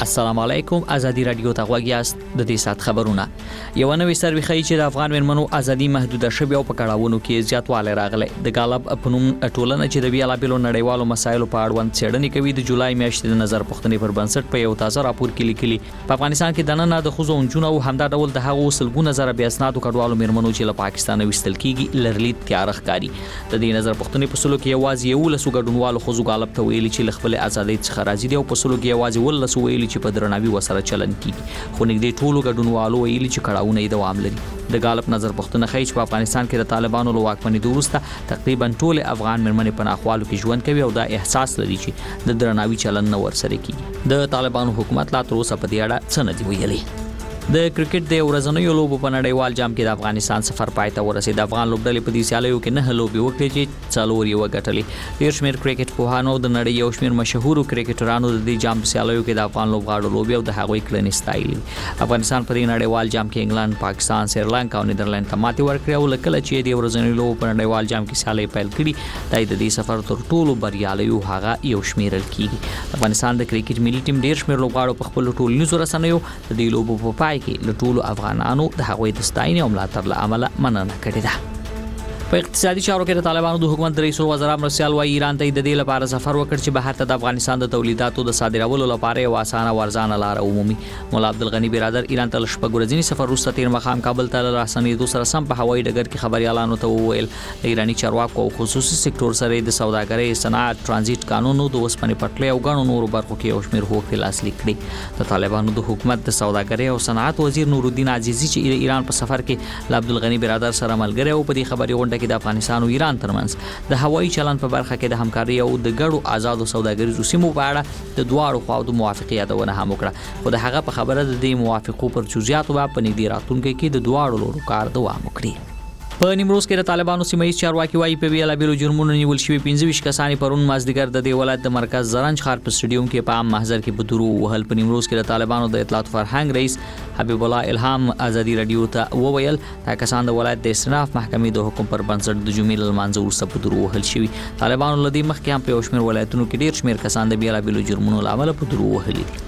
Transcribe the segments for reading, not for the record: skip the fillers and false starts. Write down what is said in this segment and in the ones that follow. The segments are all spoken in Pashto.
السلام علیکم. ازادي رادیو ته غوږ یاست. د دې سات خبرونه. یو نوې سروې ښیي چې د افغان مېرمنو ازادي محدوده شوې او په کړهونو کې زیاتوالی راغلی. د غالب پنوم ټولنه چې د بیلابېلو نړیوالو مسایلو په اړوند څېړنې کوي د جولای میاشتې د نظر پوښتنې پر بنسټ په یو تازه راپور کې لیکلي په افغانستان کې د نن د ښځو او نجونو او همدا ډول د هغو سلګونه زره بې اسنادو کډوالو مېرمنو چې له پاکستانه ویستل کېږي لرلید تیاره ښکاري. د دې نظر پوښتنې په سلو کې یوازې 11 ګډونوالو ښځو غالب ته ویلي چې له خپلې ازادۍ څخه راضي دي او په سلو کې یوازې 12 ویلي چې په درناوي وسره چلن کیږي. خو نږدې ټولو ګډونوالو ویلي چې کړهونه یې دوام لري. د غالب نظر پوښتنه ښیي چې په افغانستان کې د طالبانو له واکمنۍ وروسته تقریبا ټول افغان مېرمنې په ناخوالو کې ژوند کوي او دا احساس لري چې د درناوي چلن نه ورسره کیږي. د طالبانو حکومت لا تر اوسه په دې اړه څه نه دی ویلي. د کرکټ د ورځنیو لوبو په نړیوال جام کې د افغانستان سفر پای ته ورسید. د افغان لوبډلې په دې سیالیو کې 9 لوبې وکړې چې 4 یې وګټلې. ډېر شمېر کرکټ پوهانو د نړۍ یو شمېر مشهورو کرکټرانو د دې جام په سیالیو کې د افغان لوبغاړو لوبې او د هغوی کړنې ستایلې. افغانستان په دې نړیوال جام کې انګلند، پاکستان، سریلانکا او نیدرلند ته ماتې ورکړې او لکه چې د ورځنیو لوبو په نړیوال جام کې سیالۍ پیل کړي د دې سفر تر ټولو بریالیو هغه یو شمېرل کیږي. افغانستان د کرکټ ملي ټیم ډېر شمېر لوبغاړو په خپل ټولنیزو رسنیو د دې لوبو په پای کې له ټولو افغانانو د هغوی د ستاینې او ملاتړ له امله مننه کړې ده. په اقتصادي چارو کې د طالبانو د حکومت رئیس الوزرا مرسیال وايي ایران ته د دې لپاره سفر وکړ چې بهر ته د افغانستان د تولیداتو د صادرولو لپاره یو اسانه ورزانه لار عمومي. مولا عبدالغنی برادر ایران ته شپږ ورځنی سفر وروسته تیر مخام کابل ته راسنېدو سره سم په هوایي ډګر کې خبريالانو ته وویل ایرانی چارواکو او خصوصي سکتور سره د سوداګرۍ، صنعت، ترانزیت قانونو د وسپنې پټلۍ او غنو نورو برخو کې یو شمېر حقوق لاسلیک کړي. د طالبانو د حکومت د سوداګرۍ او صنعت وزیر نورالدین عزیزی چې د ایران په سفر کې ل عبدالغنی برادر سره ملګری او په دې خبري غونډه کې د افغانستان او ایران ترمنځ د هوایي چلن په برخه کې د همکارۍ او د ګډو آزادو سوداګریزو سیمو په اړه د دواړو خواو د موافقې یادونه هم وکړه. خو د هغه په خبره د دې موافقو پر جزئیاتو په نږدې راتلونکي کې د دواړو لورو کار دوام وکړي. په نیمروز کې د طالبانو سیمایي چارواکي وايي په بیلابېلو جرمونو نیول شوي 15 کسان پرون مازدیګر د دې ولایت د مرکز زرنج ښار په سټډیوم کې په عام محضر کې په درو وهل. په نیمروز کې د طالبانو د اطلاعات فرهنګ رئیس حبیب الله الهام ازادي رادیو ته وویل دا کسان د ولایت د استئناف محکمې د حکم پر بنسټ د جمعې له لمانځه وروسته په درو وهل شوي. طالبانو له دې مخکې هم په یو شمېر ولایتونو کې ډېر شمېر کسان د بیلابېلو جرمونو له امله په درو وهلي دي.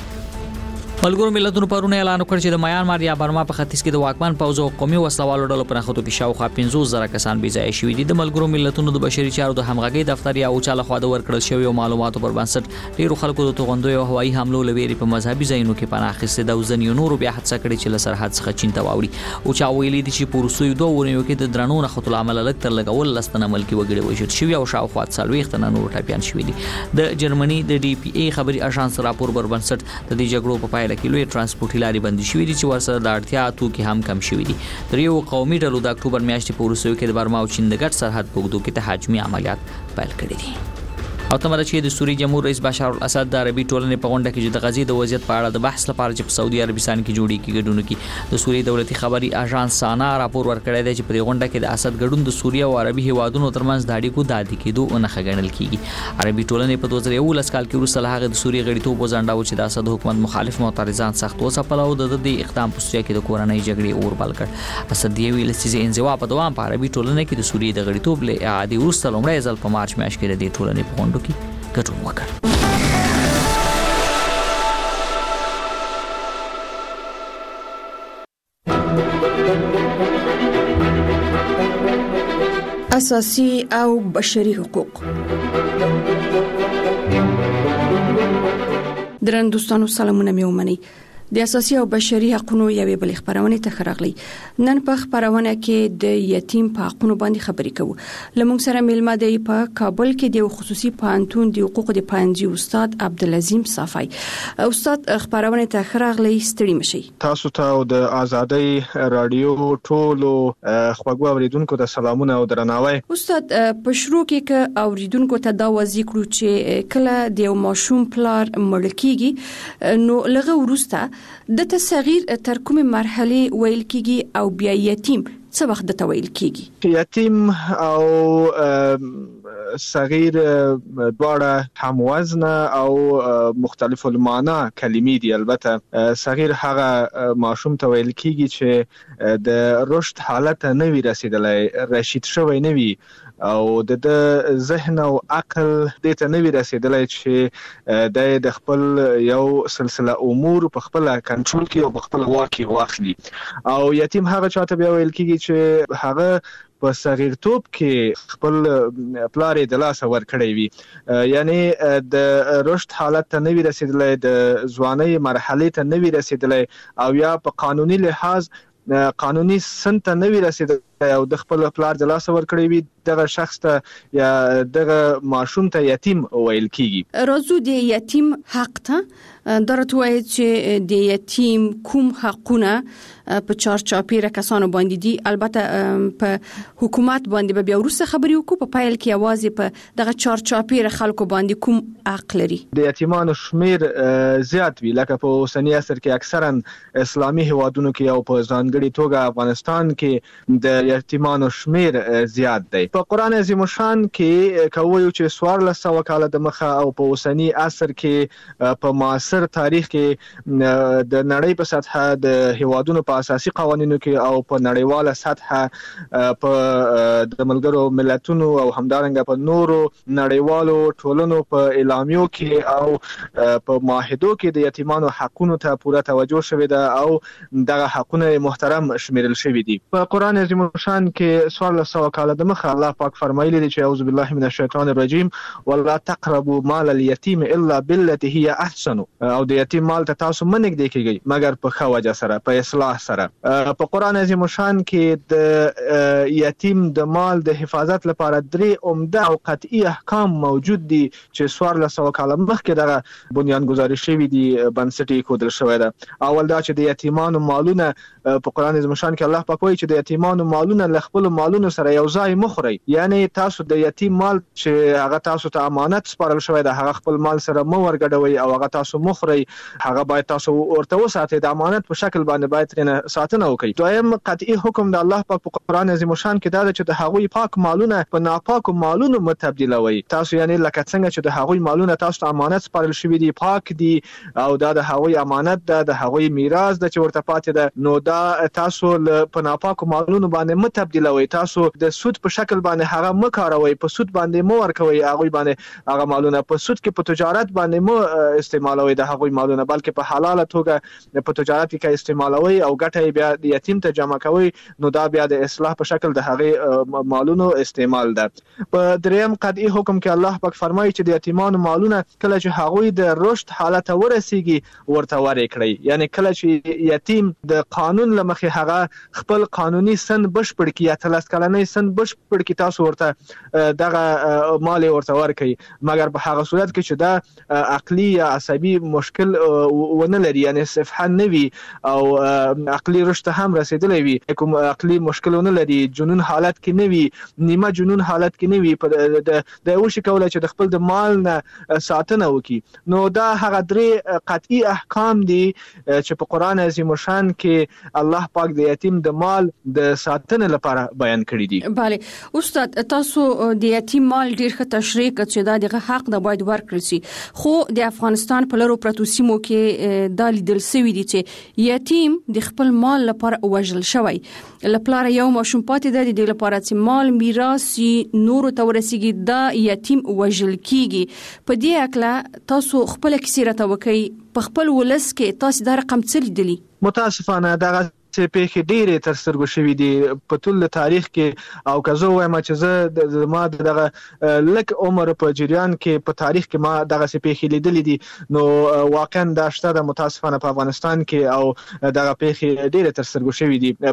ملګرو ملتونو پرونه اعلان وکړ چې د میانمار یا برما په ختیځ کې د واکمن پوځ او قومي وسلوالو ډلو په نښتو کې شاوخوا 50,000 کسان بې ځایه شوي دي. د ملګرو ملتونو د بشري چارو د همغږۍ دفتر یا اوچا لخوا د ورکړل شویو معلوماتو پر بنسټ ډېرو خلکو د توغندیو او هوایي حملو له ویرې په مذهبي ځایونو کې پناه اخیستې ده او ځینې نورو بیا هڅه کړې چې له سرحد څخه چین ته واوړي. اوچا ویلي دي چې په وروستیو 2 اونیو کې د درنو نښتو له امله لږ تر لږه 18 تنه ملکي وګړي وژل شوي او شاوخوا 40 تنه نور ټپیان شوي دي. د جرمني د ډي پی ای خبري اژانس راپور پر بنسټ د دې جګړو په پایله کې لوی ترانسپورټي لارې بندي شوې دي چې ورسره د اړتیا توکي هم کم شوي دي. د یو قومي ډلو د اکتوبر میاشتې په وروستیو کې د برما او چین د ګډ سرحد په اوږدو کې تهاجمي عملیات پیل کړي دي. او تمره چې د سوریې جمهور رئیس بشار الاسد د عربي ټولنې په غونډه کې چې د غزې د وضعیت په اړه د بحث لپاره چې په سعودي عربستان کې جوړیږي ګډون کې د سوریې دولتي خبري اژانس سانا راپور ورکړی دی چې په غونډه کې د اسد ګډون د سوریې او عربي هیوادونو ترمنځ د اړیکو د عادي کېدو نه غنل کیږي. عربي ټولنې په 2011 کال کې وروسته له هغه د سوریې غړیتوب وځنډاوه چې د اسد حکومت مخالف معترضان سخت وځپل او د دې اقدام په سوریه کې د کورنۍ جګړې اور بل کړ. اسد دی ویل چې انزوا په دوام په عربي ټولنې کې د سوریې د غړیتوب له اعادې وروسته لومړی ځل په مارچ میاشت کې د ټولنې په غونډو کې ګډون وکړ. اساسي او بشري حقوق. درن دوستانو سلامونه مې ومنئ. د اساسي او بشري حقوقو یوې بل خبرونه ته خراغلي. نن په خبرونه کې د یتیم په حقوقو باندې خبرې کوو. لمونږ سره ملما دی په کابل کې د خصوصي پانتون د حقوقو د پانځي استاد عبدالعظیم صافی. استاد خبرونه ته خراغلي ستړي مشي. تاسو ته د ازادۍ رادیو ټولو خواږه اوریدونکو ته سلامونه او درناوی. استاد په شروع کې ک اوریدونکو ته دا وځي کړو چې کله د یو ماشوم پلار مړ کیږي نو لغه ورسته د تصغیر تر کومه مرحله ویل کیږي او بیا یتیم څه وخت د تویل کیږي؟ یتیم او صغیر دواړه هم وزن او مختلف المعنا کلمې دي. البته صغیر هغه ماشوم ته ویل کیږي چې د رشد حالت نه وی رسیدلی، رشید شوی نه وي او د ذهن او عقل دې ته نه وی رسیدلی چې د خپل یو سلسله امور په خپل کنټرول کې او په خپل واک کې واخلي. او یتیم هغه چاته بیا ویل کیږي چې هغه په صغیرتوب کې خپل پلار یې د لاسه ورکړی وي، یعنی د رشد حالت ته نه وی رسیدلی، د ځوانۍ مرحلې ته نه وی رسیدلی او یا په قانوني لحاظ قانوني سن ته نه وی رسیدلی او د خپل پلار د لاسه ورکړی وي، دغه شخص ته یا دغه ماشوم ته یتیم ویل کیږي. راځو د یتیم حق ته درته وایي چې د یتیم کوم حقونه په چارچاپیره کسانو باندې دي. البته په حکومت باندې به بیا وروسته خبرې وکړو، په پایل کې یوازې په دغه چارچاپیره خلکو باندې کوم حق لري. د یتیمانو شمیر زیات وی، لکه په اوسنی عصر کې اکثرا اسلامي هیوادونو کې او په ځانګړي توګه افغانستان کې د یتیمانو شمیر زیات دی. په قران عظیم شان کې کوي چې 1400 کال د مخه او په اوسنی عصر کې په معاصر تاریخ کې د نړۍ په سطحه د هیوادونو په اساسي قوانینو کې او په نړیواله سطحه په د ملګرو ملتونو او همدارنګه په نورو نړیوالو ټولنو په اعلامیو کې او په معاهدو کې د یتیمانو حقونو ته پوره توجه شوې ده او دغه حقونه محترم شمیرل شوې دي. په قران عظیم شان کې 1400 کال د مخه الله پاک فرمایلی دی چې اعوذ بالله من الشیطان الرجیم ولا تقربوا مال اليتيم الا بالتي هي احسن، او د یتیم مال ته تاسو منګ دی کیږي مگر په ښه وجه سره، په اصلاح سره. په قران عظیم شان کې د یتیم د مال د حفاظت لپاره 3 عمده او قطعي احکام موجود دي چې 1400 کال مخکې دغه بنیان گذاری شوی دي، بنسټي کودل شوی ده. اول دا چې د یتیمانو مالونه په قران عظیم شان کې الله پاک وایي چې د یتیمانو مالونه ل خپل مالونو سره یو ځای مخوري، یعنی تاسو د یتیم مال چې هغه تاسو ته امانت سپارل شوی ده هغه خپل مال سره مو ورګډوي او هغه تاسو مخوري، هغه باید تاسو ورته وساتئ، د امانت په شکل باندې باید ترنه ساتنه وکړئ. دویم قطعي حکم د الله پاک په قران عظیم شان کې دا چې د هغوی پاک مالونه په ناپاکو مالونو متبدلوي. تاسو یعنی لکه څنګه چې د هغوی مالونه تاسو ته امانت سپارل شوی دي پاک دي او دا د هغوی امانت ده، د هغوی میراث ده چې ورته پاتې ده، نو دا تاسو په ناپاکو مالونو باندې متبدلوي. تاسو د سود په شکل باندې هغه مکاروي، په سود باندې مو ورکوي هغه باندې هغه مالونه، په سود کې په تجارت باندې مو استعمالوي د هغه مالونه، بلکې په حلاله توګه په تجارت کې استعمالوي او ګټه بیا د یتیم ته جمع کوي، نو دا بیا د اصلاح په شکل د هغه مالونو استعمال ده. په دریم قطعي حکم کې الله پاک فرمایي چې د یتیمانو مالونه کله چې هغه د رشد حالت ورسیږي ورته ورکړي، یعنی کله چې یتیم د قانون لمخې هغه خپل قانوني سن بشپړ کی یا 13 کلنۍ سن بشپړ کی تاسو ورته دغه مال ورته ورکړي، مګر په هغه صورت کې چې دا عقلي یا عصبي مشکل ونه لري، یعنی صفحه نوي او عقلي رشد هم رسیدلی وي، کوم عقلي مشکل ونه لري، جنون حالت کې نوي، نیمه جنون حالت کې نوي، د وشي کولای چې د خپل د مال نه ساتنه وکړي، نو دا هغه 3 قطعي احکام دي چې په قران عظیم شان کې الله پاک د یتیم د مال د ساتنې لپاره بیان کړی دي. بله استاد، تاسو د یتیم مال ډیر ښه تشریح کړ چې دا دغه حق د باید ورکړل شي، خو د افغانستان په لرو پرتو سیمو کې دا لیدل شوی دي چې یتیم د خپل مال لپاره وژل شوی، لپاره یو ماشوم پاتې د لپاره چې مال میراث نور ته ورسیږي دا یتیم وژل کیږي. په دې اکله تاسو خپل کیسه راته وکړئ، په خپل ولس کې تاسو دا رقم څه لیدلی؟ متاسفانه دغه چې پیښې ډېرې تر سترګو شوې دي په ټول تاریخ کې، او که زه وایم چې زه ما دغه لک عمر په جریان کې په تاریخ کې ما دغه پیښې لیدلې دي، نو واقعا دا شته د متاسفانه په افغانستان کې او دغه پیښې ډېرې تر سترګو شوې دي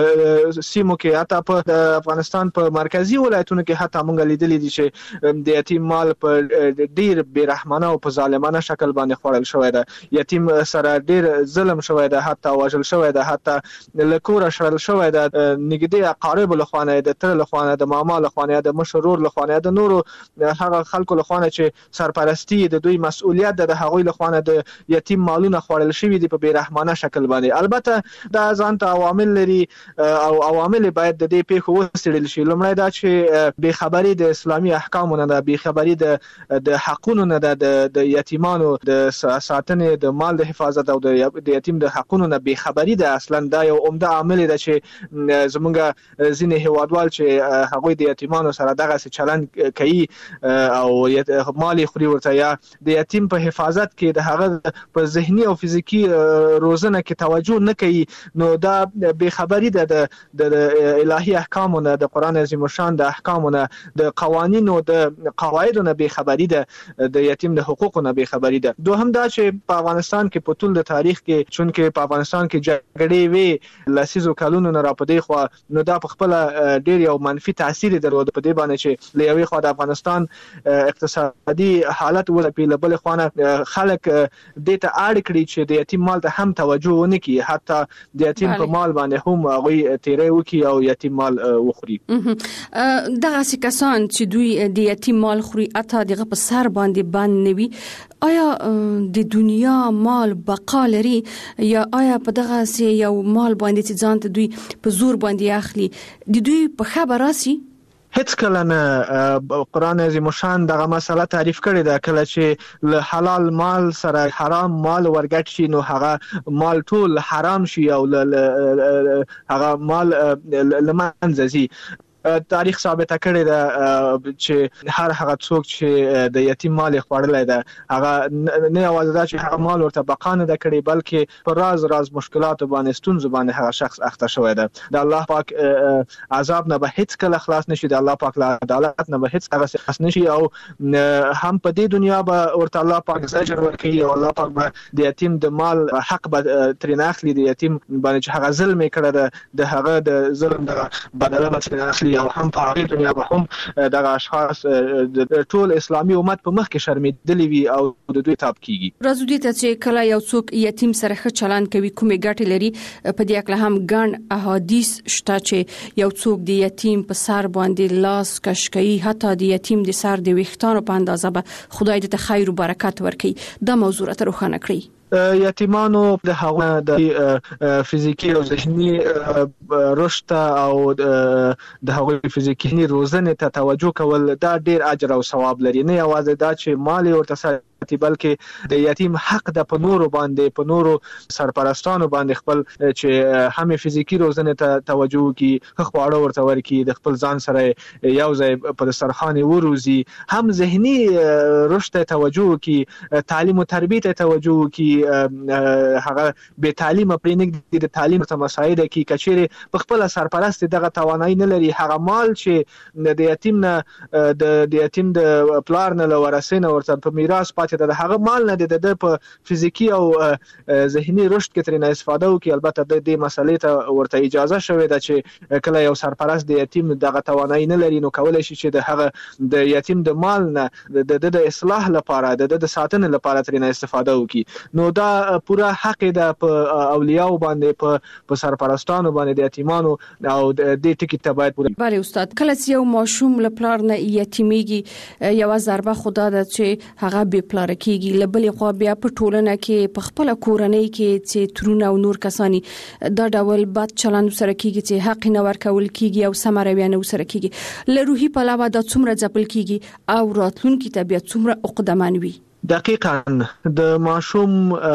په سیمو کې، حتی په افغانستان په مرکزی ولایتونو کې حتی موږ لیدلې دي چې د یتیم مال په ډېر بیرحمانه او په ظالمانه شکل باندې خوړل شوی ده، یتیم سره ډېر ظلم شوی ده، حتی وژل شوی ده، حتی لکور شړل شوی د نګدي اقارب لخوانه د تر لخوانه د ماما لخوانه د مشرور لخوانه د نورو هغه خلکو لخوانه چې سرپرستی د دوی مسؤلیت د هغوی لخوانه د یتیم مالونه خوړل شوی دي په بیرحمانه شکل باندې. البته دا ځان ته عوامل لري او عوامل باید د دې پیښو وسړل شي. لومړی دا چې بې خبري د اسلامي احکامو نه ده، بې خبري د حقونو نه ده، د یتیمانو د ساتنې د مال د حفاظت او د یتیم د حقونو نه بې خبري ده. اصلا دا یو عمده عامل دی چې زمونږ ځینې هیوادوال چې هغوی د یتیمانو سره دغه چلند کوي او مال خوري ورته یا د یتیم په حفاظت کې د هغه په ذهني او فزیکی روزنه کې توجه نه کوي، نو دا بې خبري ده د الهي احکامو نه، د قران عظیم شان د احکامو نه، د قوانینو د قواعدو نه بې خبري ده، د یتیم د حقوقو نه بې خبري ده. دوهم دا چې په افغانستان کې په ټول د تاریخ کې چونکې په افغانستان کې جګړې وی لسیزو کلونو نه را پدې خو نو دا په خپل ډیر یو منفي تاثیر درلود په دې باندې چې لوي خو د افغانستان اقتصادي حالت ولې په بل خوانه خلک دې ته اړ کړی چې د یتیم مال ته هم توجه ونه کړي، حتی د یتیم په مال باندې هم هغه تیرې وکي او یتیم مال وخوري. دغه کسان چې دوی د یتیم مال خوري اته دغه په سر باندې باندې نوي، آیا د دنیا مال بقا لري یا آیا په دغه سي یو مال باندې چې ځان ته دوی په زور باندې اخلي د دوی په خبر راسي؟ هیڅ کله نه قران عظیم شان دغه مسله تعریف کړی ده. کله چې له حلال مال سره حرام مال ورګټ شي نو هغه مال ټول حرام شي او هغه مال لمنځه ځي. تاریخ ثابت کړی ده چې هر هغه څوک چې د یتیم مال خوړلای ده هغه نه یوازې دا چې هغه مال ورته بقا نه ده کړی بلکې په راز مشکلات باندې ستونزو باندې هغه شخص اخته شوی ده. د الله پاک عذاب نه به هیڅ کله خلاص نشي، د الله پاک له عدالت نه به هیڅ کله خلاص نشي او هم په دې دنیا به ورته الله پاک زجر ورکوي او الله پاک به د یتیم د مال حق به ترې اخلي، د یتیم باندې چې هغه ظلم کړی ده د هغه د ظلم د بدله به ترې اخلي او هم په هغه دنیا به هم دغه اشخاص د ټول اسلامي امت په مخ کې شرمېدلي وي او د دوی تاب کیږي. راځو دې ته چې کله یو څوک یتیم سره ښه چلند کوي کومې ګټې لري، په دې اړه هم ګڼ احادیث شته چې یو څوک د یتیم په سر باندې لاس کش کوي، حتی د یتیم د سر د ویښتانو په اندازه به خدای دې ته خیر او برکت ورکړي. دا موضوع راته روښانه کړئ. یتیمانو د هغه د فزیکی او ذهني رشد او د هغه فزیکی روزنه ته توجه کول دا ډیر اجر او ثواب لري. نه یوازې دا چې مال ورته بلکې د یتیم حق د په نورو باندې په نورو سرپرستانو باندې خپل چې هم فزیکی روزنه ته توجه کوي، خواړه ورته ورکي، د خپل ځان سره یو ځای په دسترخوان وروزي، هم ذهني رشد ته توجه کوي، تعلیم او تربیت ته توجه کوي، هغه به تعلیم پرې نه د تعلیم ته مساعده کوي. کچېره په خپل سرپرست دغه توانایي نه لري، هغه مال چې د یتیم نه د یتیم د پلار نه لورسینه ورته په میراث پاتې د هغه مال نه د په فزیکی او ذهني رشد کې ترې استفاده وکړي. البته د دې مسلې ته ورته اجازه شوې ده چې کله یو سرپرست د یتیم دغه توانایي نه لري نو کولای شي چې د هغه د یتیم د مال نه د اصلاح لپاره د ساتنې لپاره ترې استفاده وکړي. نو دا پوره حق ده په اولیاء باندې په سرپرستانو باندې د یتیمانو او د دې ټکی ته باید پوره. بله استاد، کله چې یو ماشوم له پلار نه یتیمیږي یو ضربه خدا ده چې هغه به پلار کېږي، لبلې خو بیا په ټولنه کې په خپل کورنۍ کې چې ترونه او نور کسانی دا ډول بد چلند سره کېږي چې حق نه ورکول کېږي او سمروي نه سره کېږي، له روحي پلوه دا څومره ځپل کېږي او راتلونکي ته بیا څومره عقدمن وي. دقیقاً د ماشوم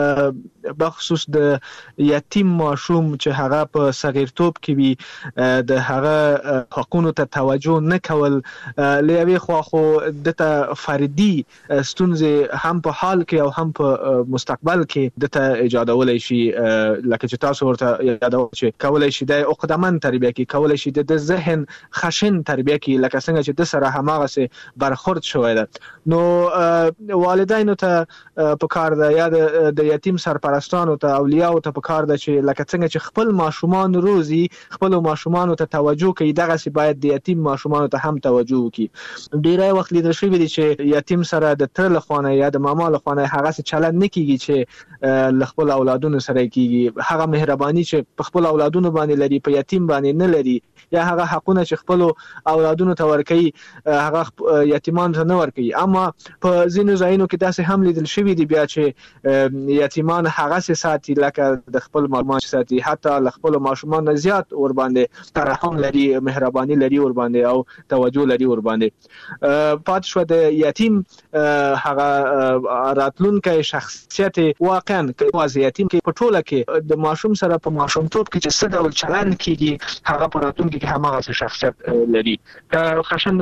بخصوص د یتیم ماشوم چې هغه په صغیرتوب کې وي د هغه حقوقو ته توجه نه کول لوي خو د فردي ستونزې هم په حال کې او هم په مستقبل کې د ایجادولای شي، لکه چې تاسو ورته یادو چې کولای شي د عقدمن تربیه کې، کولای شي د ذهن خشن تربیه کې، لکه څنګه چې د سره هماغه سي برخورد شوی ده. نو والدین والدینو ته په کار ده یا د یتیم سرپرستانو ته اولیاء ته په کار ده چې لکه څنګه چې خپل ماشومان روزي خپل ماشومان ته توجه کوي دغه سی باید د یتیم ماشومان ته هم توجه وکړي ډیری وخت لیدل شوی دی چې یتیم سره د تر لخوانه یا د ماما لخوانه هغه څه چلند نه کیږي چې خپل اولادونو سره کیږي هغه مهرباني چې په خپل اولادونو باندې لري په یتیم باندې نه لري یا هغه حقونه چې خپل اولادونو ته ورکوي هغه یتیمان ته نه ورکوي اما په ځینو ځایونو کې داسې هم لیدل شوی دی بیا چې یتیمان هغه ساتي لکه د خپل ماشومان ساتي حتی ل خپل ماشومان زیات ور باندې ترحم لري مهرباني لري ور باندې او توجه لري ور باندې پات شو د یتیم هغه راتلونکي شخصیت واقعا کې یتیم کې په ټوله کې د ماشوم سره په ماشومتوب کې چې څه ډول چلند کیږي هغه په راتلونکي کې هماغه شخصیت لري که خشن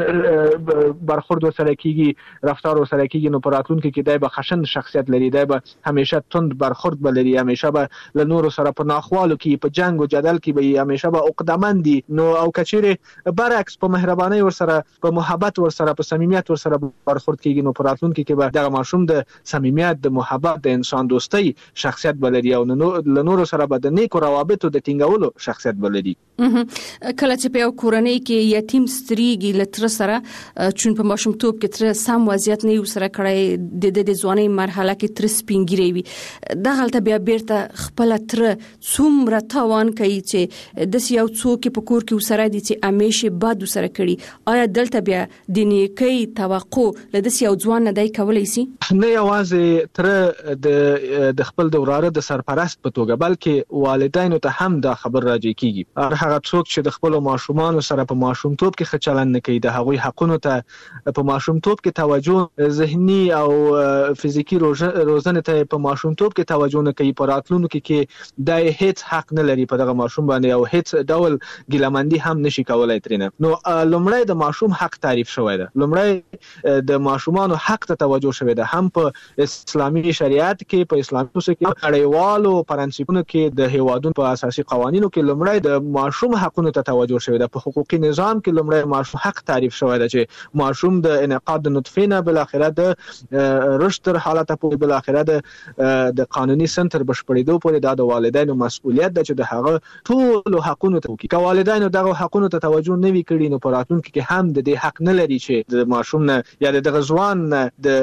برخورد سره کیږي رفتار سره کیږي نو په راتلونکي کې دای به خشن شخصیت لري دای به همیشه تند برخورد لري همیشه به له نور سره په ناخوالو کې په جنگ او جدل کې به همیشه به عقدمن دي نو او کچېره برعکس په مهرباني ور سره په محبت ور سره په صمیمیت ور سره برخورد کیږي نو په راتلونکي کې به دغه ماشوم د صمیمیت د محبت د انسان دوستۍ شخصیت بلري او له نور سره به د نیکو روابطو د ټینګولو شخصیت بلري کله چې په کورنۍ کې یتیم ستريږي لتر سره چون په ماشومتوب کې تر سم وضعیت نه وسره کړی د ځواني مرحله کې تر سپینګری وي د غلطه بیا بیرته خپل تر څومره تاوان کوي چې د یو څوک په کور کې وسره دي چې همیشه باد وسره کړي آیا دلته بیا د نیکی توقع له یو ځوان نه دی کولای شي نه یوازې تر د خپل دوراره د سرپرست په توګه بلکې والدینو ته هم دا خبر راځي کیږي هغه څوک چې د خپل ماشومان سره په ماشومتوب کې خچلن نه کوي د هغوی حقونو ته په ماشومتوب کې توجه ذهني او فزیکی روزنه ته په ماشومتوب کې توجه نه کوي په راتلونکو کې د هیڅ حق نه لري په دغه ماشوم باندې او هیڅ ډول ګیلمندي هم نشي کولای ترنه نو لومړی د ماشوم حق تعریف شوی دی لومړی د ماشومانو حق ته توجه شوی دی هم په اسلامي شریعت کې په اسلامي اصول کې اړیوالو پرنسپونو کې د هیوادونو په اساسي قوانینو کې لومړی د ماشوم حقونو ته توجه شوی دی په حقوقي نظام کې لومړی ماشوم حق تعریف شوی دی چې ماشوم د انعقاد د نطفه نه بل اخره د رشد تر حالت په بل اخره د قانوني سنتر بشپړېدو پورې د والدینو مسؤلیت ده چې د هغه ټول حقونو ته کوي که والدینو دغه حقونو ته توجه نه وکړي نو په راتلونکي کې هم د دې حق نه لري چې د ماشوم نه یا د ځوان د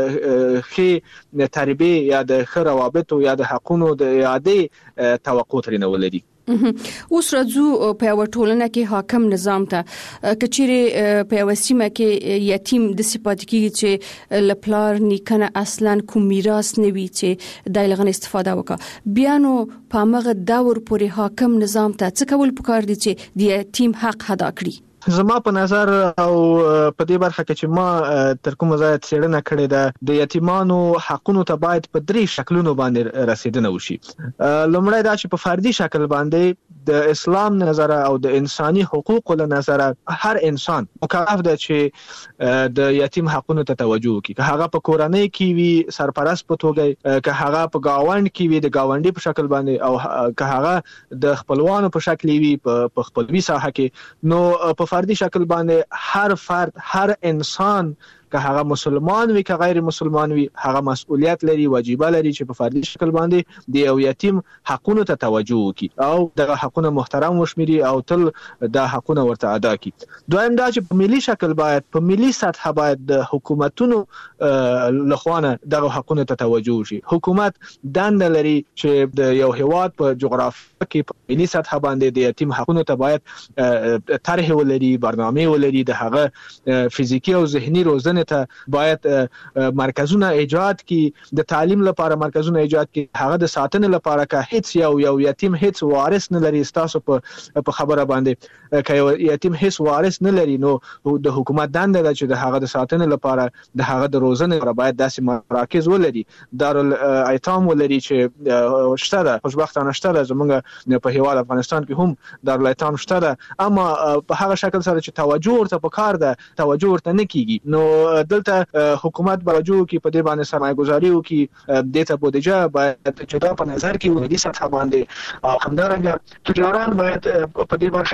ښه تربیه یا د ښه روابطو یا د حقونو د اعاده توقع ترې نه ولري اوس راځو په یو ټولنه کې حاکم نظام ته کچېره په یو سیمه کې یتیم د صفات کې چې لپلار نیکنه اصلا کوم میراث نه وي چې د لغن استفاده وکړه بیا نو په مغه داور پورې حاکم نظام ته څه کول پکار دي چې د یتیم حق ادا کړي زما په نظر او په دې برخه کې چې ما تر کومه ځای څېړنه کړې ده د یتیمانو حقونو ته باید په درې شکلونو باندې رسیدنه وشي لومړی دا چې په فردي شکل باندې د اسلام نظر او د انساني حقوقو له نظر هر انسان مکلف ده چې د یتیم حقونو ته توجه وکړي که هغه په کورنۍ کې وي سرپرست په توګه که هغه په گاوند کې وي د گاونډي په شکل باندې او که هغه د خپلوانو په شکل وي په خپلوي ساحه کې نو په فردي شکل باندې هر فرد هر انسان که هغه مسلمان وي که غیر مسلمان وي هغه مسؤلیت لري واجبہ لري چې په فردي شکل باندې د یو یتیم حقونو ته توجه وکړي او دغه حقونه محترم وشمېري او تل د حقونه ورته ادا کړي دویم دا چې په ملي شکل باید په ملي سطح باید د حکومتونو لخوانه دغه حقونه ته توجه وشي حکومت دنده لري چې د یو هیواد په جغرافیه کې په ملي سطح باندې د یتیم حقونو ته باید طرح ولري برنامه ولري د هغه فزیکی او ذهني روزنه ته باید مرکزونه ایجاد کی د تعلیم لپاره مرکزونه ایجاد کی هغه د ساتنې لپاره که هیڅ یو یتیم هیڅ وارث نه لري تاسو په خبره باندې که یتیم هیڅ وارث نه لري نو د حکومت دنده ده چې د هغه د ساتنې لپاره د هغه د روزنې لپاره باید داسې مراکز ولري دارالایتام ولري چې شته ده خوشبختانه شته ده زمونږ په هیواد افغانستان کې هم دارالایتام شته ده اما په هغه شکل سره چې توجه ورته پکار ده توجه ورته نه کیږي نو دلته حکومت باجو کې په دې باندې سرمایه گذاري وکي د ته بودیجه باید چې دا په نظر کې ولدي سطح باندې او همدارنګه تجاران باید په دې برخه کې توجه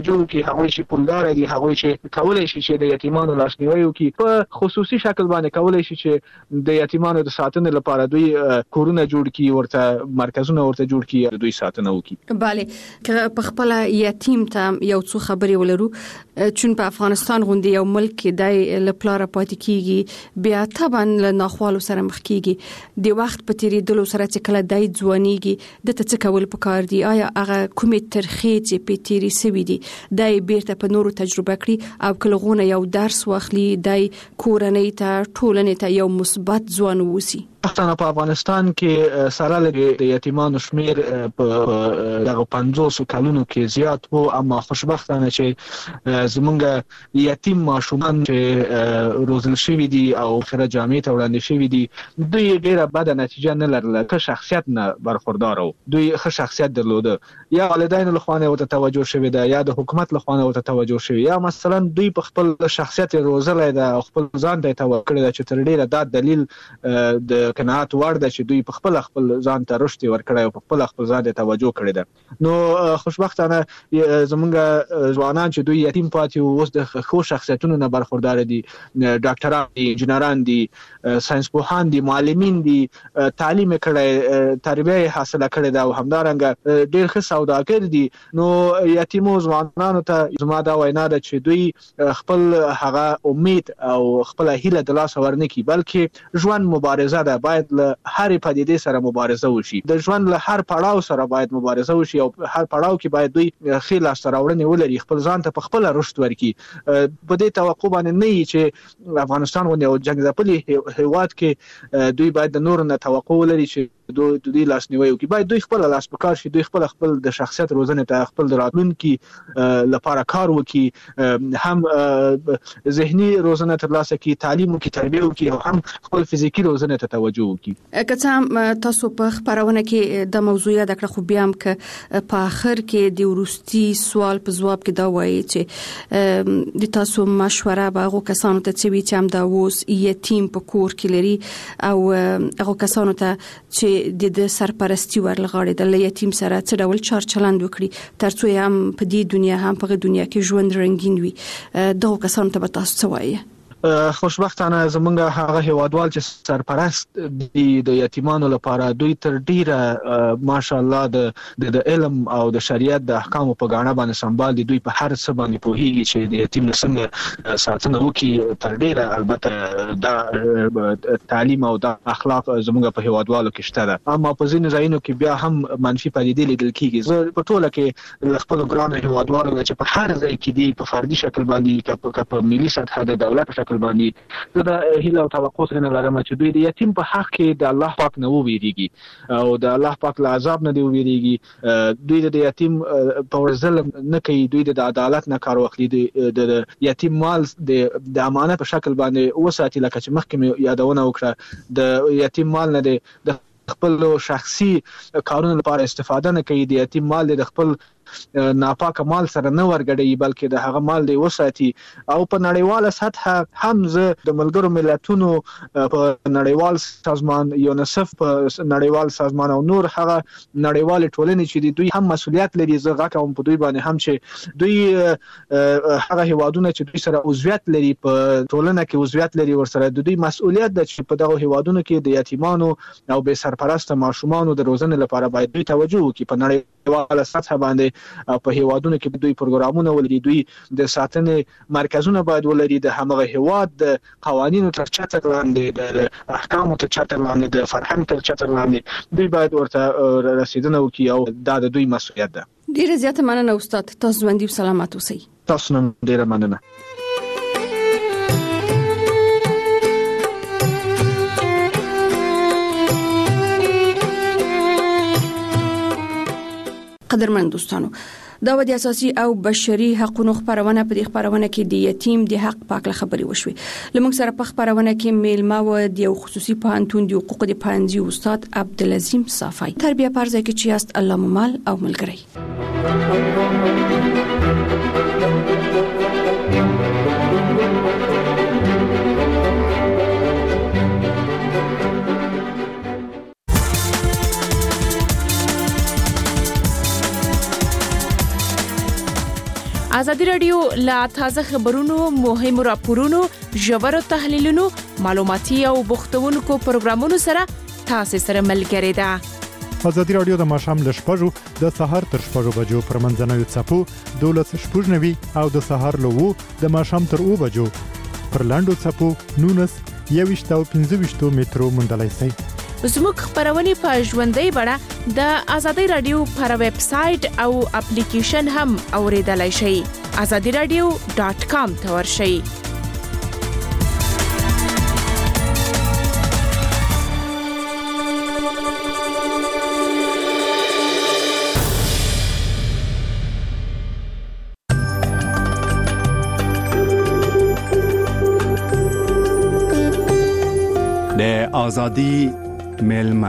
توجه وکړي، هغه چې پولدار دي، هغه چې کولای شي چې د یتیمانو لاسنیوي وکړي. په خصوصي شکل باندې کولای شي چې د یتیمانو د ساتنې لپاره دوی کورونه جوړ کړي، ورته مرکزونه ورته جوړ کړي، دوی ساتنه وکړي. bale که په خپل یتیم ته یو څو خبرې ولرو، چون په افغانستان غوندي یو ملک کې د لپاره پاتې کیږي، بیا طبعا له ناخوالو سره مخ کیږي. د وخت په تیریدلو سره چې کله دای ځوانيږي د څه کول پکار دي؟ آیا هغه کومې ترخې چې په تیری سوي دي دای بیرته په نورو تجربه کړي او کلهونه یو درس واخلي، دای کورنۍ ته ټولنې ته یو مثبت ځوان ووسی؟ پښتانه په افغانستان کې سره لګي د یتیمانو شمیر په دغه 500 کلونو کې زیات وو، اما خوشبختانه چې زمونږ یتیم ماشومان چې روزل شوی دي او خره جامعې ته وړاندې شوی دي، دوی ډیره بد نتیجه نه لرله، که شخصیت نه برخوردار وو، دوی ښه شخصیت درلوده، یا والدین له خوانه ورته توجه شوی ده، یا د حکومت له خوانه ورته توجه شوی، یا مثلا دوی په خپل شخصیت روزلای ده او خپل ځان ته توکل ده، چې تر ډیره دا دلیل د قناعت وړ ده چې دوی په خپل ځان ته رشد ورکړي او په خپل ځان ته توجه کړی ده. نو خوشبختانه زمونږ ځوانان چې دوی یتیم پاتې وو، اوس د خو شخصیتونو نه برخوردار دي، ډاکټران دي، انجینران دي، ساينس پوهان دي، معلمین دي، تعلیم کړي، تربیه حاصله کړي ده او همدارنګه ډیر ښه سوداګر دي. نو یتیمو ځوانانو ته زما دا وینا ده چې دوی خپل هغه امید او خپل هیله د لاس ورنکي، بلکې ژوند مبارزه ده، باید له هر پدیدې سره مبارزه وشي، د ژوند له هر پړاو سره باید مبارزه وشي او هر پړاو کې باید دوی خېل استراوړنې ولري، خپل ځان ته په خپل رشد ورکړي. په دې توقع باندې نه وي چې افغانستان غوندي یو جنگ ځپلي هیواد کې دوی باید د نور نه توقع ولري چې دوی لاسنیوي وکړي، باید دوی خپل لاس پکار شي، دوی خپل د شخصیت روزنې ته، خپل راتلونکي لپاره کار وکړي، هم ذهني روزنه ترلاسه کړي، تعلیم وکړي، تربیه وکړي، او هم خپل فزیکی روزنه ته توجه وکړي. که تاسو په خبرونه کې د موضوع یاد کړئ، خو بیا هم که په اخر کې د ورستي سوال په جواب کې دا وایي چې د تاسو مشوره به هغه کسانو ته چې هم دا ووس یتیم په کور کې لري او هغه کسانو ته چې د سرپرستی ورلغاړي د یتیم سره څه ډول چار چلند وکړي ترڅو هم په دې دنیا هم په دنیا کې ژوند رنگین وي، دغه کسانو ته به تاسو څه وایي؟ خوشبختانه زمونږ هغه هیوادوال چې سرپرست دي د یتیمانو لپاره، دوی تر ډیره ماشاءالله د علم او د شریعت د احکامو په غاڼه باندې سمبال دي، دوی په هر څه باندې پوهیږي چې د یتیم څنګه ساتنه وکړي. تر ډیره البته دا تعلیم او د اخلاق زمونږ په هیوادوالو کې شته ده، اما په ځینې ځایونو کې بیا هم منفي پدیدې لیدل کیږي. زه په ټوله کې خپل ګران هیوادوالو چې په هر ځای کې دي، په فردي شکل باندې، په ملي سطح د دولت په شکل باندې، دا هیله او توقع سره لرم چې دوی د یتیم په حق کې د الله پاک نه وویریږي او د الله پاک له عذاب نه دی وویریږي، دوی د یتیم په ظلم نه کوي، دوی د عدالت نه کار واخلي، د یتیم مال د امانت په شکل باندې وساتي، لکه چې مخکې یادونه وکړه، د یتیم مال نه د خپل شخصي کارونو لپاره استفاده نه کوي، د یتیم مال د خپل ناپاکه مال سره نه ورګړي، بلکې د هغه مال دی وساتي. او په نړیواله سطح هم زه د ملګرو ملتونو په نړیوال سازمان یونیسف، په نړیوال سازمان او نور هغه نړیوال ټولنې چې دوی هم مسؤلیت لري، زه غواړم کوم په دوی باندې هم چې دوی هغه هیوادونه چې دوی سره عضویت لري په ټولنه کې عضویت لري، ورسره د دوی مسؤلیت ده چې په دغه هیوادونو کې د یتیمانو او بې سرپرسته ماشومانو د روزنې لپاره باید دوی توجه وکړي. په نړیواله سطح باندې په هیوادونو کې دوی پروګرامونه ولري، دوی د ساتنې مرکزونه باید ولري، د همغه هیواد د قوانینو تر چتر لاندې، د احکامو تر چتر لاندې، د فرهنګ تر چتر لاندې دوی باید ورته رسیدنه وکړي او دا د دوی مسؤلیت ده. ډیره زیاته مننه استاد، تاسو ژوندۍ او سلامت اوسئ. تاسو نن ډیره مننه. قدرمن دوستانو، دا د اساسي او بشري حقوقو خبرونه په دې خبرونه کې د یتیم د حق پاک خبري وشوي. لمونږ سره په خبرونه کې میلمه و د خصوصي پوهنتون د حقوق د پوهنځي استاد عبدالعظیم صافی، تربیه پرځای کې چې است الله ممال او ملګری. ازادي رادیو لا تازه خبرونو، مهم راپورونو، ژورو تحلیلونو، معلوماتي او بوختونکو پروګرامونو سره تاسو سره ملګری ده. ازادي رادیو د ماښام له 6:00 د سهار تر 6:00 بجو پر منځنوي څپو 12:90 او د سهار له 2 د ماښام تر 2 بجو پر لاندو څپو 19 او 25 مترو مندلای سي. زموږ خبرونه په ژوندۍ بڼه د ازادي رادیو پر ویب سټ او اپلیکیشن هم اوریدلای شئ. azadiradio.com ته ورشئ. د آزادی میلمه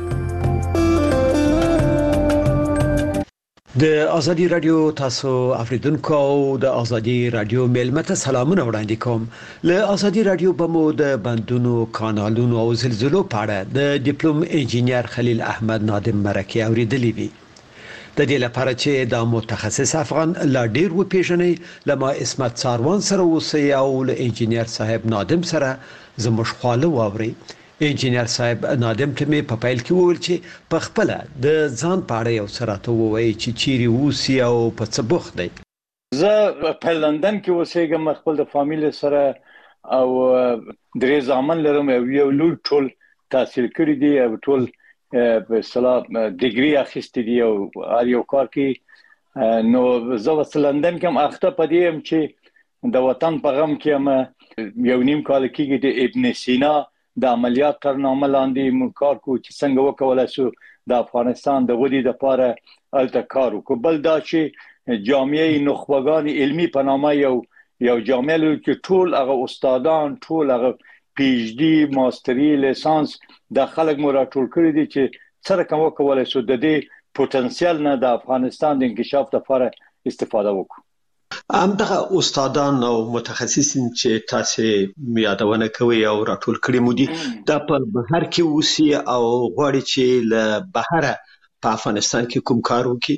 د ازادي رادیو تاسو افریدونکو د ازادي رادیو میلمه ته سلامونه وړاندې کوم. له ازادي رادیو بمو د بندونو کانالونو او زلزلو په اړه د ډیپلوم انجینیر خلیل احمد نادم مرکه اوریدلی وی. د دې لپاره چې د متخصص افغان لا ډیر و پیژنې لما اسمت ساروان سره اوسئ او له انجینیر صاحب نادم سره زموږ خواله واوري. انجینیر صاحب نادم ته مې په پیل کې وویل چې په خپل د ځان په اړه یو سره ته وایي چې چیرې اوسي او په څه بوخت دی. زه په لندن کې اوسېږم، خپل د فامیل سره او درې زامن لرم. یو لور ټول تحصیل کړی دی او ټول په اصطلاح ډیګري اخیستې دي او هر یو کار کې. نو زه په لندن کې هم اخته پدې يم چې د وطن په غم کې هم یو نیم کال کېږي د ابن سینا د عملیات ترنامه لاندې موږ کار کوو چې څنګه وکولای شو د افغانستان د ودی د لپاره الته کار وکړو. بل دا چې جامعه نخبگان علمی په نامه یو جامعه لري چې ټول هغه استادان، ټول هغه پی ایچ ډی، ماستری، لیسانس د خلک مو راټول کړی دي چې څنګه وکولای شو د دې پوتنسیل نه د افغانستان د انکشاف لپاره استفاده وکړو. همدغه استادان او متخصصین چې تاسو یادونه کوي او راټول کړی مو دي د په بهر کې اوسي او غواړي چې له بهر په افغانستان کې کوم کار وکړي؟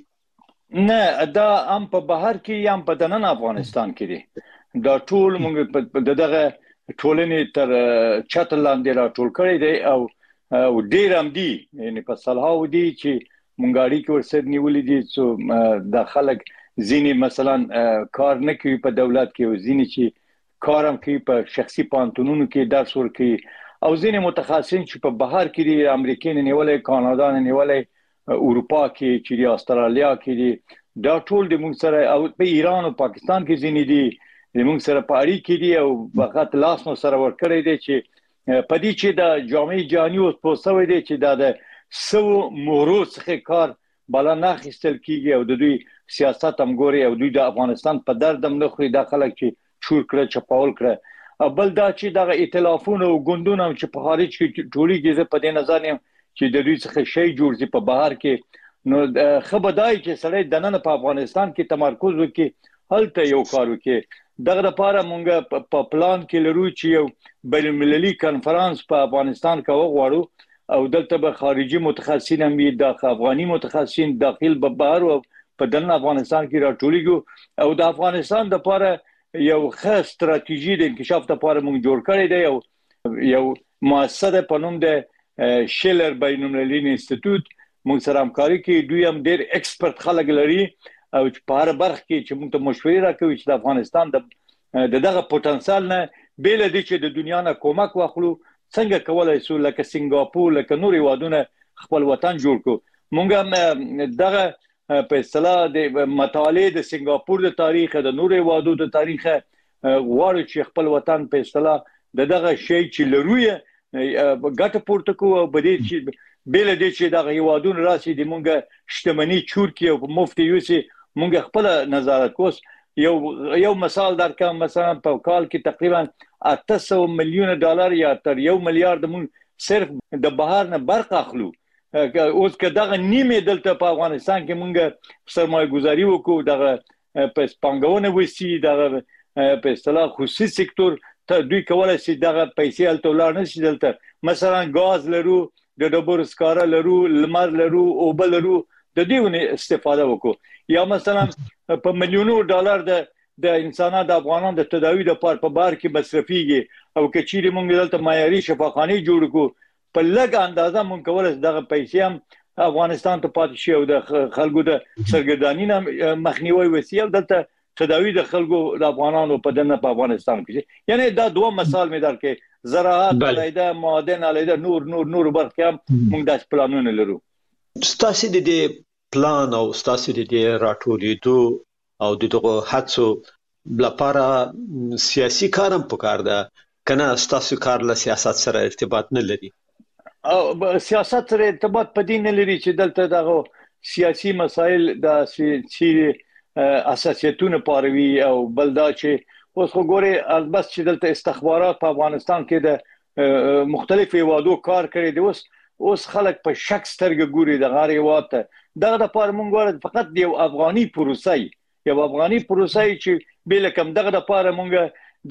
نه، دا هم په بهر کې هم په دننه افغانستان کې دي. دا ټول موږ دغه ټولنې تر چتر لاندې راټول کړی دی او ډیر هم دي، یعنی په صلاحو دي چې مونږ اړیکې ورسره نیولې دي چې د خلک ځینی مثلا کار نه کوي په دولت کې او ځینی چې کار هم کوي په شخصي پانتونونو کې درس ورکوي او ځینی متخصصین چې په بهر کې دي، امریکا نه نیولې، کاناډا نه نیولې، اروپا کې چې د استرالیا کې دي. دا ټول د موږ سره او په ایران او پاکستان کې ځینی دي د موږ سره په اړیکې دي او وخت لاس مو سره ورکړی دی چې په دې چې د جامعه جهاني اوس پوسوي دي چې د سو مورو څخه کار بل نه خستل کیږي او د دوی سیاست هم ګوري او دوی د افغانستان په درد هم نه خوري. دا خلک چې شور کړ چپاول کړ. بل دا چې د ائتلافونو او ګوندونو چې په خارج کې ټولېږي په دې نظر یم چې د دوی څخه شی جوړ شي په بهر کې. نو خبردای چې سړی د نن په افغانستان کې تمرکز وکړي، هلته یو کار وکړي. دغه لپاره مونږ په پلان کې لرو چې یو بین المللي کانفرنس په افغانستان کې وغواړو او دلته به خارجي متخصصین هم وي، د افغاني متخصصین داخل به بهر او په دننه افغانستان کې راټولېږو او د افغانستان لپاره یو ښه ستراتیژي د انکشاف لپاره موږ جوړ کړی دی. یو مؤسسه په نوم د شیلر بین المللي انسټیټیوټ موږ سره همکاري کوي. دوی هم ډېر ایکسپرت خلک لري او په هر برخه کې چې موږ ته مشورې راکوي چې د افغانستان دغه پوتنسیل نه بیل دي چې د دنیا نه کومک واخلو، څنګه کولای شو لکه سنگاپور، لکه نور هیوادونه خپل وطن جوړ کړو. موږ دغه په اصطلاح د مطالعه د سنگاپور د تاریخ، د نور هیوادو د تاریخ غواړو چې خپل وطن په اصطلاح دغه شی چې لروي ګټه پورته کوو او بده چې بیل دي چې دغه هیوادونه راسي د موږ شتمنۍ چور کی او مفت یوسي موږ خپل نظارت کوس. یو مثال درکم، مثلا په کال کې تقریبا 800 میلیون ډالر یا تر 1 میلیارډ موږ صرف د بهر نه برخه اخلو. اوس که دغه نیمه دلته په افغانستان کې موږ سرمایه گذاري وکړو، دغه په پانګونه وسی، دغه په اصطلاح خصوصي سکتور ته دوی کولای شي دغه پیسې الته ولر نه شي. دلته مثلا غاز لرو، د ډبرو سکاره لرو، لمر لرو، اوبه لرو، د دې استفاده وکړو یا مثلا په مليونو ډالر د انسانانو د افغانانو د تداوی د په بار کې مصرفيږي او کچيري مونږ دلته معیاري شفاخانه جوړ کو په لږ اندازه مونږ کولای دغه پیسې هم افغانستان ته پاتې شي او د خلکو د سرګردانی نه مخنیوي وسیله دلته تداوی د خلکو د افغانانو په دنه په افغانستان کې یعنی دا دوه مثال می درکې زراعت علیده معادن علیده نور برخه هم موږ د پلانونه لرو ستاسو د دې پلان او ستاسو د دې راټولیدو او دغه هڅو لپاره سیاسي کارم پکار ده کنه ستاسو کار له سیاست سره ارتباط نه لري او سیاست سره ارتباط پدې نه لري چې دلته دغه سیاسي مسایل د سیاسي اساسیتونه پاروي او بلدا چې اوس وګوري البته چې دلته استخبارات په افغانستان کې د مختلفو وادو کار کوي د اوس خلک په شک سترګې ګوري د غاری واته دغه د پاره مونږ فقط یو افغاني پروسې چې بل کم دغه د پاره مونږ